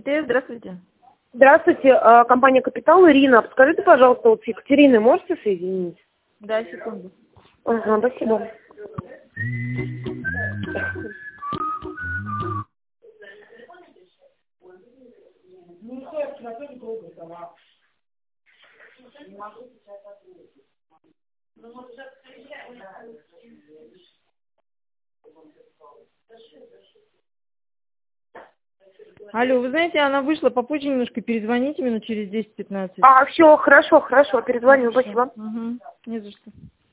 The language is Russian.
МТС, здравствуйте. Здравствуйте, компания «Капитал», Ирина. Скажите, пожалуйста, вот с Екатериной можете соединить? Да, секунду. Ага, спасибо. Алло, вы знаете, она вышла попозже немножко, перезвоните минут через 10-15. Все, хорошо, перезвоню, спасибо. Угу. Не за что.